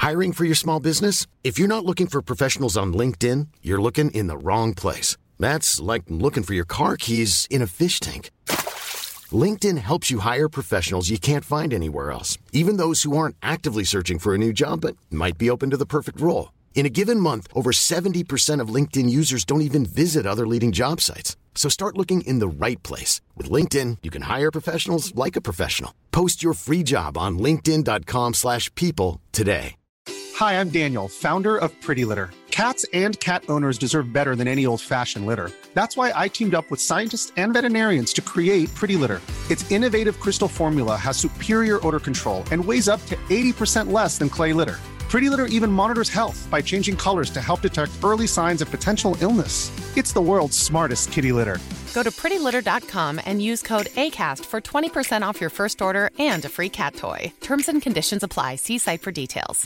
Hiring for your small business? If you're not looking for professionals on LinkedIn, you're looking in the wrong place. That's like looking for your car keys in a fish tank. LinkedIn helps you hire professionals you can't find anywhere else, even those who aren't actively searching for a new job but might be open to the perfect role. In a given month, over 70% of LinkedIn users don't even visit other leading job sites. So start looking in the right place. With LinkedIn, you can hire professionals like a professional. Post your free job on linkedin.com/people today. Hi, I'm Daniel, founder of Pretty Litter. Cats and cat owners deserve better than any old-fashioned litter. That's why I teamed up with scientists and veterinarians to create Pretty Litter. Its innovative crystal formula has superior odor control and weighs up to 80% less than clay litter. Pretty Litter even monitors health by changing colors to help detect early signs of potential illness. It's the world's smartest kitty litter. Go to prettylitter.com and use code ACAST for 20% off your first order and a free cat toy. Terms and conditions apply. See site for details.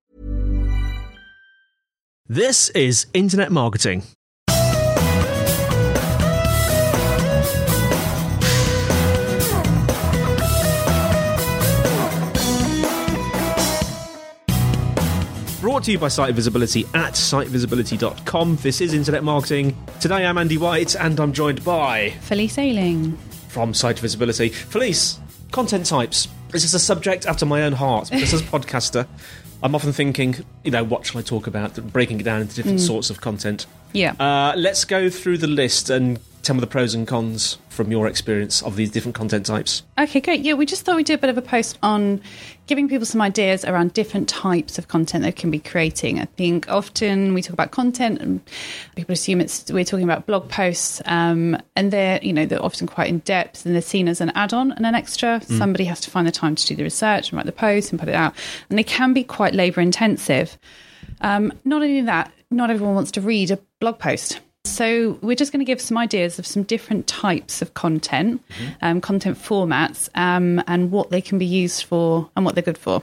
This is Internet Marketing. Brought to you by Site Visibility at sitevisibility.com. This is Internet Marketing. Today I'm Andy White and I'm joined by Felice Ailing from Site Visibility. Felice, content types. This is a subject after my own heart because as a podcaster, I'm often thinking, what shall I talk about? Breaking it down into different sorts of content. Yeah. Let's go through the list and tell me the pros and cons from your experience of these different content types. Okay, great. Yeah, we just thought we'd do a bit of a post on giving people some ideas around different types of content they can be creating. I think often we talk about content and people assume we're talking about blog posts, and they're often quite in depth and they're seen as an add-on and an extra. Somebody has to find the time to do the research and write the post and put it out, and they can be quite labour intensive. Not only that, not everyone wants to read a blog post. So we're just going to give some ideas of some different types of content, content formats, and what they can be used for and what they're good for.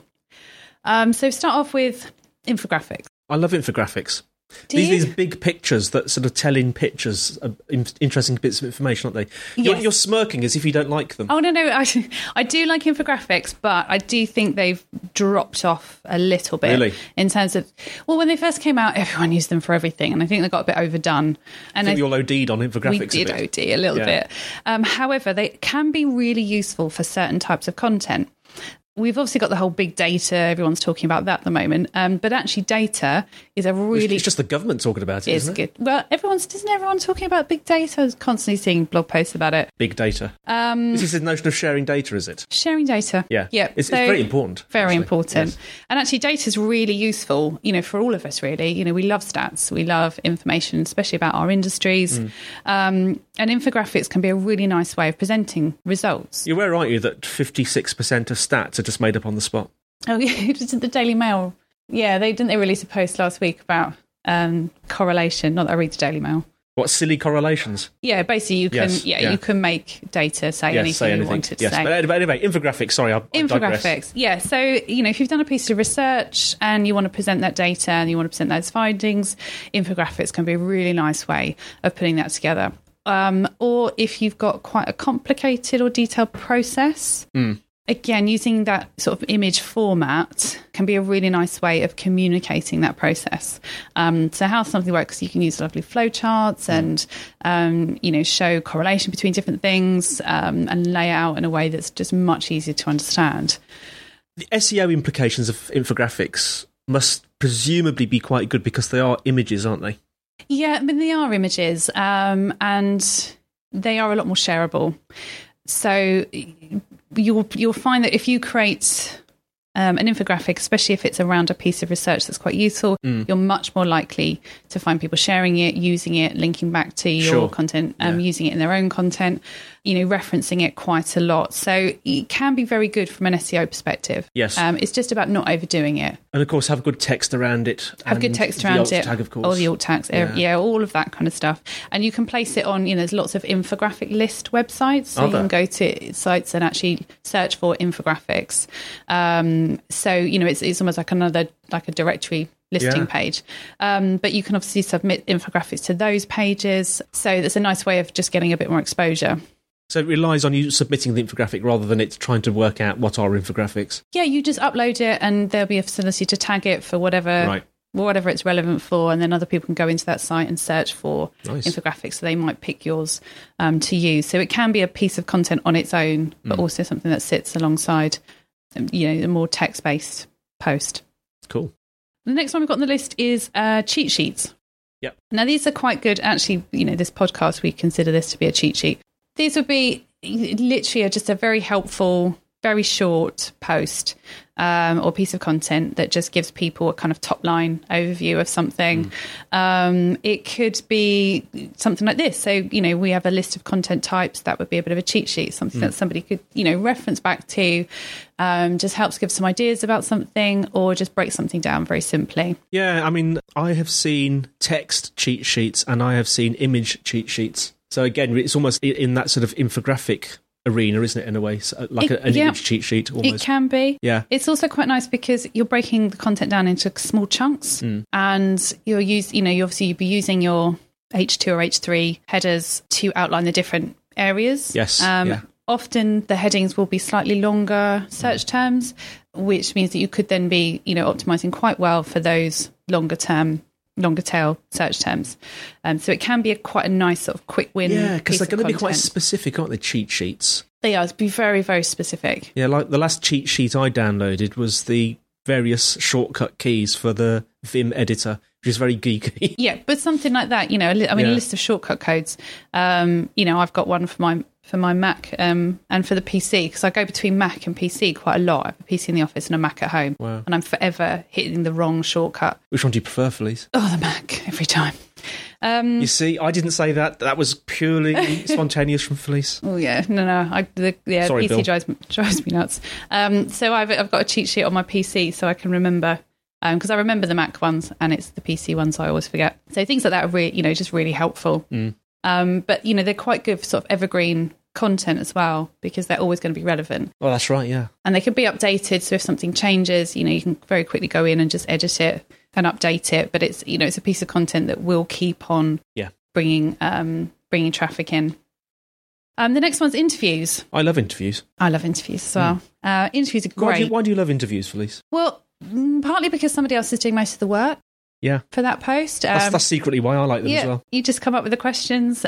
So start off with infographics. I love infographics. Do you? These big pictures that sort of tell in pictures interesting bits of information, aren't they? Yes. You're smirking as if you don't like them. Oh, no, I do like infographics, but I do think they've dropped off a little bit. Really? In terms of, when they first came out, everyone used them for everything, and I think they got a bit overdone. And I think we all OD'd on infographics We did OD a little bit. However, they can be really useful for certain types of content. We've obviously got the whole big data. Everyone's talking about that at the moment. But actually data is a really... It's just the government talking about it, isn't it? Good. Well, isn't everyone talking about big data? I was constantly seeing blog posts about it. Big data. This is the notion of sharing data, is it? Sharing data. Yeah. Yeah. It's very important. Very actually. important. Yes. And actually data is really useful, for all of us, really. We love stats. We love information, especially about our industries. And infographics can be a really nice way of presenting results. You're aware, aren't you, that 56% of stats are just made up on the spot? Oh, yeah, the Daily Mail. Yeah, didn't they release a post last week about correlation? Not that I read the Daily Mail. What, silly correlations? Yeah, basically you can you can make data say anything you want it to say. But anyway, infographics, sorry, I infographics, digress. Yeah. So, if you've done a piece of research and you want to present that data and you want to present those findings, infographics can be a really nice way of putting that together. Or if you've got quite a complicated or detailed process, again, using that sort of image format can be a really nice way of communicating that process. So how something works, you can use lovely flowcharts and, show correlation between different things and lay it out in a way that's just much easier to understand. The SEO implications of infographics must presumably be quite good because they are images, aren't they? Yeah, they are images and they are a lot more shareable. So you'll find that if you create an infographic, especially if it's around a piece of research that's quite useful, you're much more likely to find people sharing it, using it, linking back to your content, using it in their own content, referencing it quite a lot. So it can be very good from an SEO perspective. Yes. It's just about not overdoing it. And of course, have good text around it. Have good text around it. The alt tag, of course. Or the alt tags. Yeah, all of that kind of stuff. And you can place it on, there's lots of infographic list websites. So you can go to sites and actually search for infographics. So, it's almost like a directory listing page. But you can obviously submit infographics to those pages. So that's a nice way of just getting a bit more exposure. So it relies on you submitting the infographic rather than it trying to work out what are infographics. Yeah, you just upload it and there'll be a facility to tag it for whatever it's relevant for, and then other people can go into that site and search for infographics, so they might pick yours to use. So it can be a piece of content on its own, but also something that sits alongside, a more text-based post. Cool. The next one we've got on the list is cheat sheets. Yep. Now, these are quite good. Actually, this podcast, we consider this to be a cheat sheet. These would be literally just a very helpful, very short post or piece of content that just gives people a kind of top line overview of something. It could be something like this. So, we have a list of content types. That would be a bit of a cheat sheet, something that somebody could, reference back to, just helps give some ideas about something or just break something down very simply. Yeah, I mean, I have seen text cheat sheets and I have seen image cheat sheets. So again, it's almost in that sort of infographic arena, isn't it, in a way? So an image cheat sheet almost. It can be. Yeah. It's also quite nice because you're breaking the content down into small chunks and you'll use, you'd be using your H2 or H3 headers to outline the different areas. Yes. Often the headings will be slightly longer search terms, which means that you could then be, optimizing quite well for those longer tail search terms. So it can be quite a nice sort of quick win. Yeah, because they're going to be quite specific, aren't they, cheat sheets? They are. Be very, very specific. Yeah, like the last cheat sheet I downloaded was the various shortcut keys for the Vim editor, which is very geeky. Yeah, but something like that, a list of shortcut codes. I've got one for my Mac and for the PC, because I go between Mac and PC quite a lot. I have a PC in the office and a Mac at home. Wow. And I'm forever hitting the wrong shortcut. Which one do you prefer, Felice? Oh, the Mac, every time. You see, I didn't say that. That was purely spontaneous from Felice. Oh, yeah. No. The Sorry, PC Bill. drives me nuts. So I've got a cheat sheet on my PC so I can remember, because I remember the Mac ones and it's the PC ones I always forget. So things like that are really, just really helpful. But, they're quite good for sort of evergreen content as well, because they're always going to be relevant. Oh, that's right, yeah. And they can be updated, so if something changes, you can very quickly go in and just edit it and update it. But it's, it's a piece of content that will keep on bringing traffic in. The next one's interviews. I love interviews. I love interviews as well. Interviews are great. Why do you love interviews, Felice? Well, partly because somebody else is doing most of the work. Yeah. For that post. That's secretly why I like them as well. You just come up with the questions,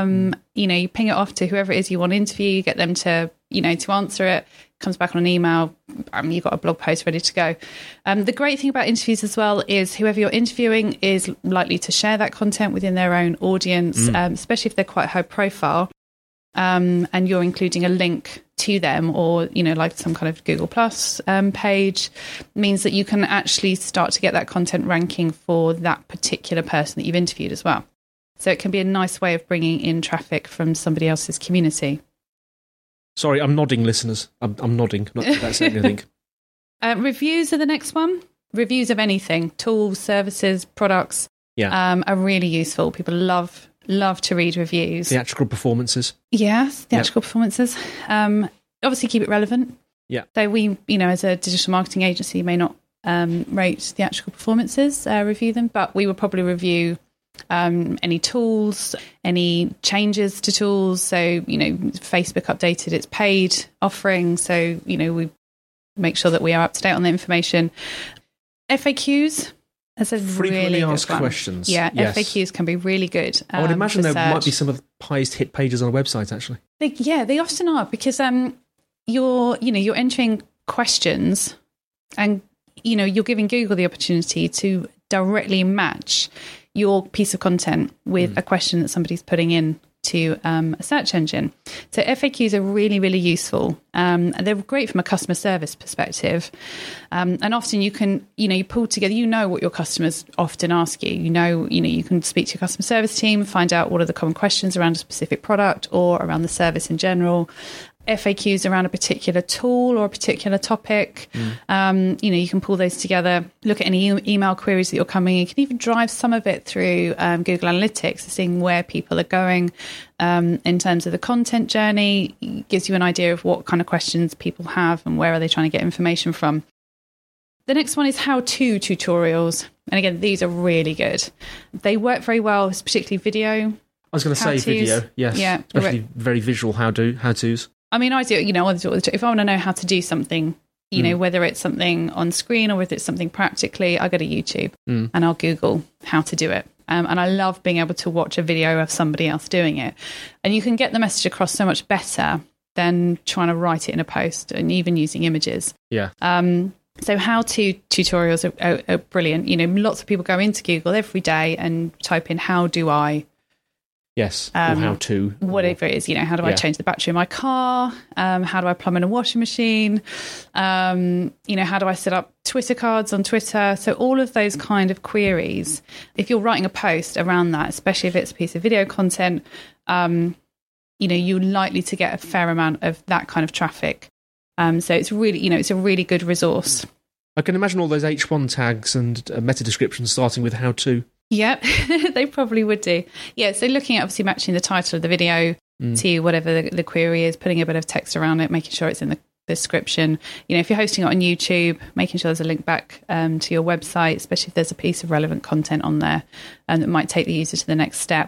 you ping it off to whoever it is you want to interview, you get them to, to answer it, comes back on an email, you've got a blog post ready to go. The great thing about interviews as well is whoever you're interviewing is likely to share that content within their own audience, especially if they're quite high profile. And you're including a link to them, or like some kind of Google Plus page, means that you can actually start to get that content ranking for that particular person that you've interviewed as well. So it can be a nice way of bringing in traffic from somebody else's community. Sorry, I'm nodding, listeners. I'm nodding, not about saying anything. Reviews are the next one. Reviews of anything, tools, services, products, are really useful. People love to read reviews. Theatrical performances. Yes, theatrical performances. Obviously keep it relevant. Yeah. So we, as a digital marketing agency, may not rate theatrical performances, review them, but we will probably review any tools, any changes to tools. So, Facebook updated its paid offering. So, we make sure that we are up to date on the information. FAQs. That's a frequently really asked questions. Yeah, yes. FAQs can be really good. I would imagine there might be some of the highest hit pages on a website, actually. They often are, because you're entering questions, and you're giving Google the opportunity to directly match your piece of content with a question that somebody's putting in to a search engine. So FAQs are really, really useful. They're great from a customer service perspective. And often you can, you pull together, what your customers often ask you. You can speak to your customer service team, find out what are the common questions around a specific product or around the service in general. FAQs around a particular tool or a particular topic. You can pull those together, look at any email queries that you're coming. You can even drive some of it through Google Analytics, seeing where people are going in terms of the content journey. It gives you an idea of what kind of questions people have and where are they trying to get information from. The next one is how-to tutorials. And again, these are really good. They work very well, particularly video I was going to say how-tos. video, yes. Yeah. Especially very visual how-tos. I mean, I do, if I want to know how to do something, whether it's something on screen or whether it's something practically, I go to YouTube and I'll Google how to do it. And I love being able to watch a video of somebody else doing it. And you can get the message across so much better than trying to write it in a post and even using images. Yeah. So how-to tutorials are brilliant. Lots of people go into Google every day and type in, how do I... Yes, or how to. Whatever it is, how do I change the battery in my car? How do I plumb in a washing machine? How do I set up Twitter cards on Twitter? So all of those kind of queries, if you're writing a post around that, especially if it's a piece of video content, you're likely to get a fair amount of that kind of traffic. So it's really, it's a really good resource. I can imagine all those H1 tags and meta descriptions starting with how to. Yep, they probably would do. Yeah, so looking at obviously matching the title of the video to whatever the query is, putting a bit of text around it, making sure it's in the description. If you're hosting it on YouTube, making sure there's a link back to your website, especially if there's a piece of relevant content on there that might take the user to the next step.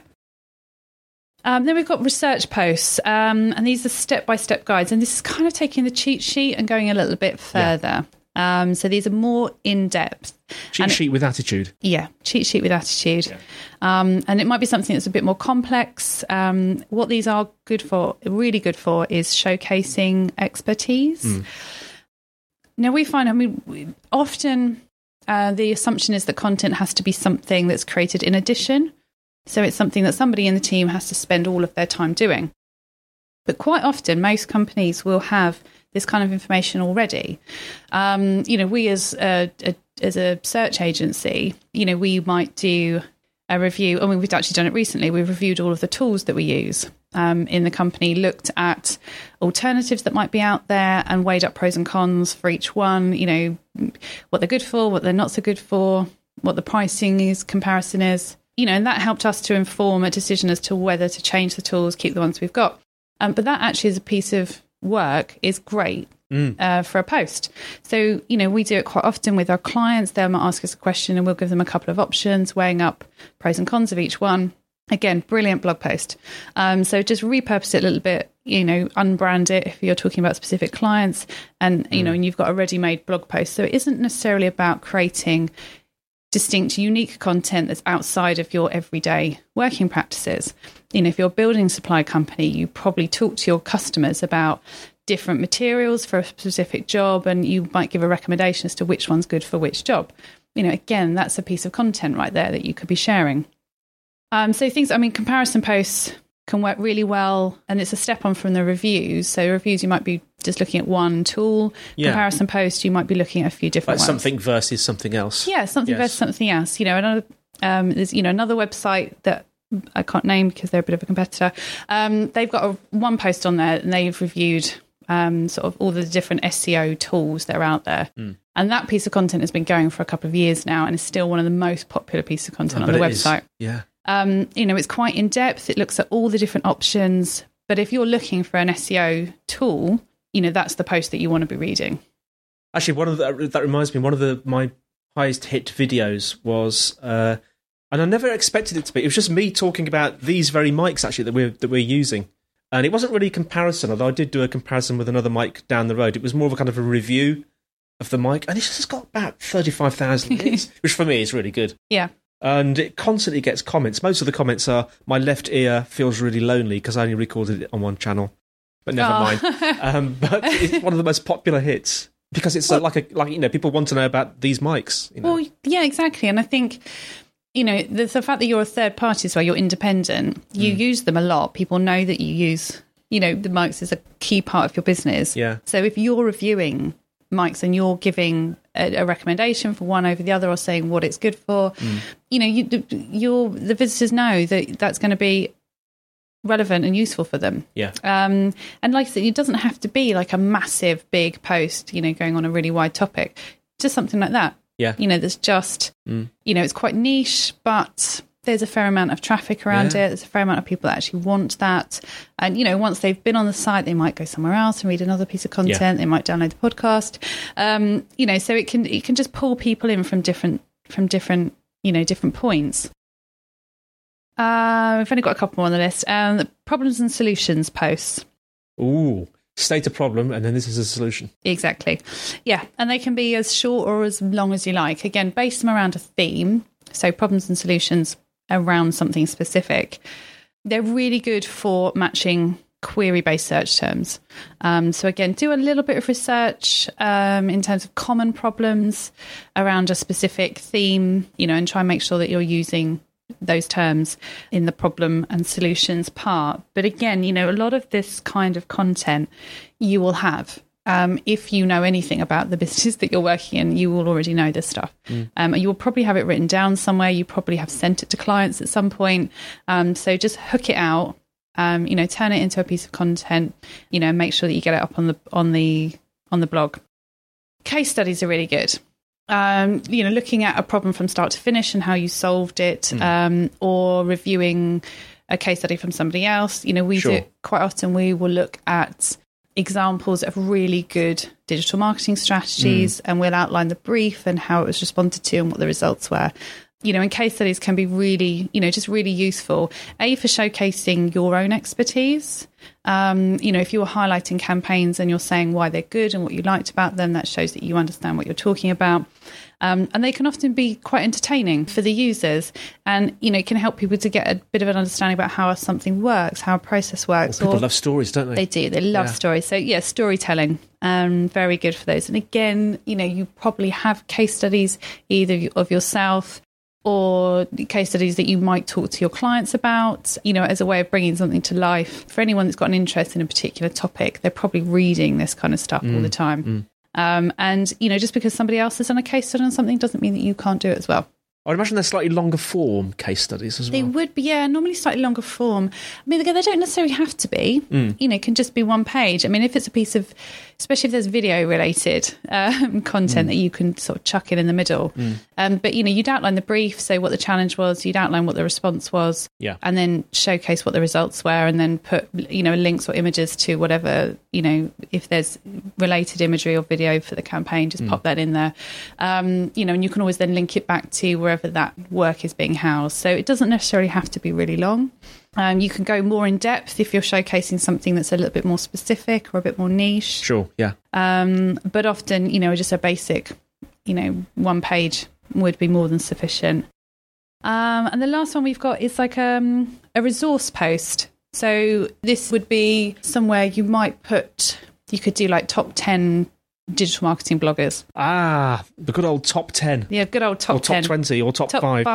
Then we've got research posts, and these are step-by-step guides, and this is kind of taking the cheat sheet and going a little bit further. So these are more in-depth. Cheat sheet with attitude. Yeah, cheat sheet with attitude. Yeah. And it might be something that's a bit more complex. What these are really good for, is showcasing expertise. Now, we find, often the assumption is that content has to be something that's created in addition. So it's something that somebody in the team has to spend all of their time doing. But quite often, most companies will have this kind of information already. We as a search agency, we might do a review. I mean, we've actually done it recently. We've reviewed all of the tools that we use in the company, looked at alternatives that might be out there and weighed up pros and cons for each one, what they're good for, what they're not so good for, what the pricing comparison is, and that helped us to inform a decision as to whether to change the tools, keep the ones we've got. But that actually is a piece of work is great for a post. So, we do it quite often with our clients. They might ask us a question and we'll give them a couple of options, weighing up pros and cons of each one. Again, brilliant blog post. So just repurpose it a little bit, unbrand it if you're talking about specific clients and, and you've got a ready-made blog post. So it isn't necessarily about creating distinct, unique content that's outside of your everyday working practices. If you're a building supply company, you probably talk to your customers about different materials for a specific job, and you might give a recommendation as to which one's good for which job. Again, that's a piece of content right there that you could be sharing. So comparison posts can work really well, and it's a step on from the reviews. So reviews, you might be just looking at one tool. Yeah. Comparison posts, you might be looking at a few different ones. Something versus something else. Yeah, something versus something else. There's another website that I can't name because they're a bit of a competitor. They've got one post on there, and they've reviewed sort of all the different SEO tools that are out there. And that piece of content has been going for a couple of years now, and is still one of the most popular pieces of content on the website. Yeah. It's quite in depth. It looks at all the different options. But if you're looking for an SEO tool, that's the post that you want to be reading. Actually, that reminds me, one of my highest hit videos was, and I never expected it to be. It was just me talking about these very mics actually that we're using, and it wasn't really a comparison. Although I did do a comparison with another mic down the road. It was more of a kind of a review of the mic, and it's just got about 35,000 hits, which for me is really good. Yeah. And it constantly gets comments. Most of the comments are, my left ear feels really lonely because I only recorded it on one channel. But never mind. But it's one of the most popular hits because it's people want to know about these mics. Well, yeah, exactly. And I think, the fact that you're a third party as well, you're independent, you use them a lot. People know that you use, the mics is a key part of your business. Yeah. So if you're reviewing mics and you're giving a recommendation for one over the other or saying what it's good for, the visitors know that that's going to be relevant and useful for them. Yeah. And like I said, it doesn't have to be like a massive big post, going on a really wide topic. Just something like that. Yeah. There's just, it's quite niche, but there's a fair amount of traffic around it. There's a fair amount of people that actually want that. And, once they've been on the site, they might go somewhere else and read another piece of content. Yeah. They might download the podcast. So it can just pull people in from different, different points. We've only got a couple more on the list. The problems and solutions posts. Ooh, state a problem, and then this is a solution. Exactly. Yeah, and they can be as short or as long as you like. Again, base them around a theme. So problems and solutions around something specific. They're really good for matching query-based search terms. So again, do a little bit of research in terms of common problems around a specific theme, and try and make sure that you're using those terms in the problem and solutions part. But again, a lot of this kind of content you will have. If you know anything about the business that you're working in, you will already know this stuff. You will probably have it written down somewhere. You probably have sent it to clients at some point. So just hook it out, turn it into a piece of content, make sure that you get it up on the blog. Case studies are really good. Looking at a problem from start to finish and how you solved it, or reviewing a case study from somebody else. We do it quite often. We will look at examples of really good digital marketing strategies, and we'll outline the brief and how it was responded to and what the results were. And case studies can be really, just really useful, for showcasing your own expertise. If you were highlighting campaigns and you're saying why they're good and what you liked about them, that shows that you understand what you're talking about. And they can often be quite entertaining for the users, and, can help people to get a bit of an understanding about how something works, how a process works. Well, people love stories, don't they? They do. They love stories. So, storytelling, very good for those. And again, you probably have case studies either of yourself or case studies that you might talk to your clients about, as a way of bringing something to life. For anyone that's got an interest in a particular topic, they're probably reading this kind of stuff all the time. And, just because somebody else has done a case study on something doesn't mean that you can't do it as well. I'd imagine they're slightly longer form case studies as well. They would be, normally slightly longer form. I mean, they don't necessarily have to be. It can just be one page. I mean, if it's a piece of, especially if there's video related content that you can sort of chuck in the middle. But, you'd outline the brief, say what the challenge was, you'd outline what the response was, and then showcase what the results were, and then put, links or images to whatever, if there's related imagery or video for the campaign, just pop that in there. And you can always then link it back to wherever that work is being housed. So it doesn't necessarily have to be really long. You can go more in depth if you're showcasing something that's a little bit more specific or a bit more niche. Sure, yeah. But often, just a basic, one page would be more than sufficient. And the last one we've got is like a resource post. So this would be somewhere you could do like top 10 digital marketing bloggers. The good old top 10. Yeah, good old top 10. Or top 20 or top 5. Top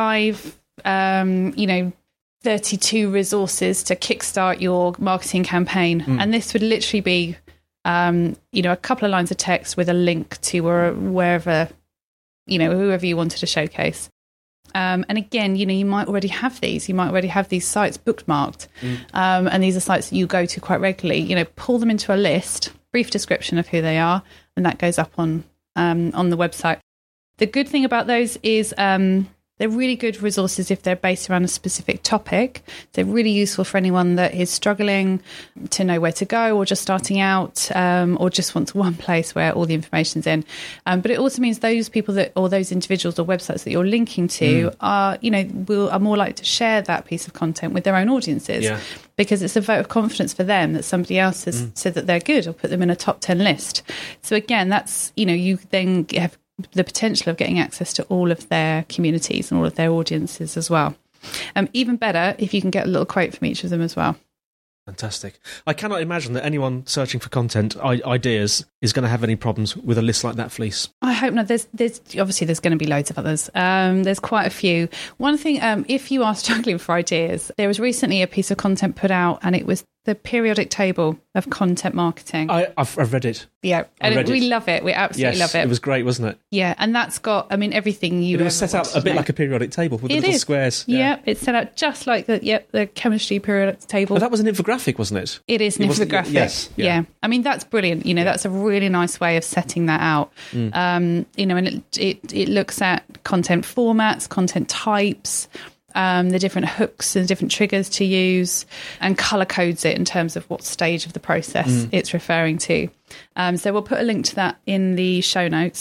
5, 32 resources to kickstart your marketing campaign. And this would literally be, a couple of lines of text with a link to wherever, whoever you wanted to showcase. And again, you might already have these. You might already have these sites bookmarked. And these are sites that you go to quite regularly. Pull them into a list, brief description of who they are, and that goes up on the website. The good thing about those is they're really good resources if they're based around a specific topic. They're really useful for anyone that is struggling to know where to go, or just starting out, or just wants one place where all the information's in. But it also means those people or those individuals or websites that you're linking to are more likely to share that piece of content with their own audiences, because it's a vote of confidence for them that somebody else has said that they're good or put them in a top 10 list. So again, that's, you then have the potential of getting access to all of their communities and all of their audiences as well. Even better if you can get a little quote from each of them as well. Fantastic. I cannot imagine that anyone searching for content ideas is going to have any problems with a list like that, Fleece. I hope not. There's obviously there's going to be loads of others. There's quite a few. One thing, if you are struggling for ideas, there was recently a piece of content put out, and it was the periodic table of content marketing. I've read it. Yeah, and we love it. We absolutely love it. It was great, wasn't it? Yeah, and that's got, everything you. It was set out a bit like a periodic table with the little squares. Yeah, it's set out just like the chemistry periodic table. But that was an infographic, wasn't it? It is an infographic. Yes. Yeah. That's brilliant. That's a really nice way of setting that out. And it looks at content formats, content types, the different hooks and different triggers to use, and colour codes it in terms of what stage of the process it's referring to. So we'll put a link to that in the show notes.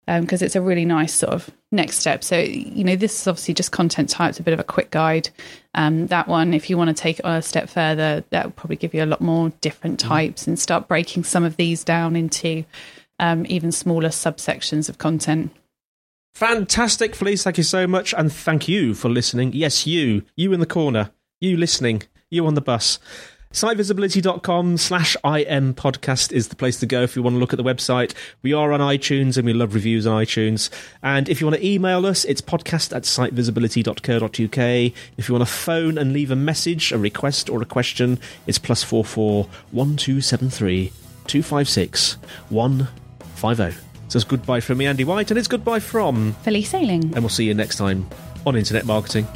because it's a really nice sort of next step. So, this is obviously just content types, a bit of a quick guide. That one, if you want to take it a step further, that will probably give you a lot more different types and start breaking some of these down into even smaller subsections of content. Fantastic, Felice. Thank you so much. And thank you for listening. Yes, you in the corner, you listening, you on the bus. Sitevisibility.com/IM podcast is the place to go if you want to look at the website. We are on iTunes and we love reviews on iTunes. And if you want to email us, it's podcast@sitevisibility.co.uk. If you want to phone and leave a message, a request or a question, it's +44 1273 256 150. So it's goodbye from me, Andy White, and it's goodbye from Felice Sailing. And we'll see you next time on Internet Marketing.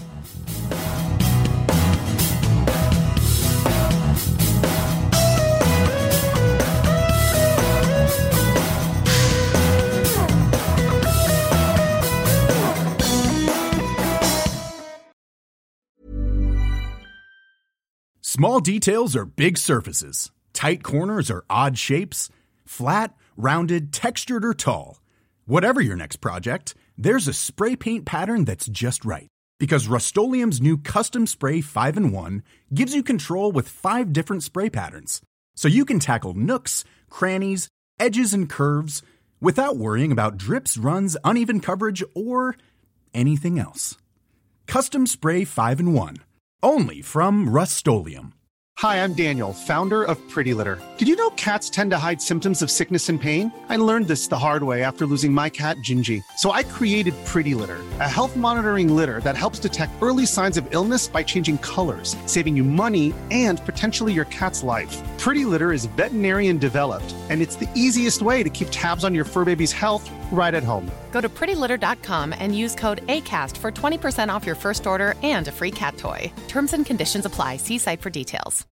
Small details are big surfaces. Tight corners are odd shapes. Flat, rounded, textured, or tall. Whatever your next project, there's a spray paint pattern that's just right. Because Rust-Oleum's new Custom Spray 5-in-1 gives you control with 5 different spray patterns. So you can tackle nooks, crannies, edges, and curves without worrying about drips, runs, uneven coverage, or anything else. Custom Spray 5-in-1. Only from Rust-Oleum. Hi, I'm Daniel, founder of Pretty Litter. Did you know cats tend to hide symptoms of sickness and pain? I learned this the hard way after losing my cat, Gingy. So I created Pretty Litter, a health monitoring litter that helps detect early signs of illness by changing colors, saving you money and potentially your cat's life. Pretty Litter is veterinarian developed, and it's the easiest way to keep tabs on your fur baby's health right at home. Go to prettylitter.com and use code ACAST for 20% off your first order and a free cat toy. Terms and conditions apply. See site for details.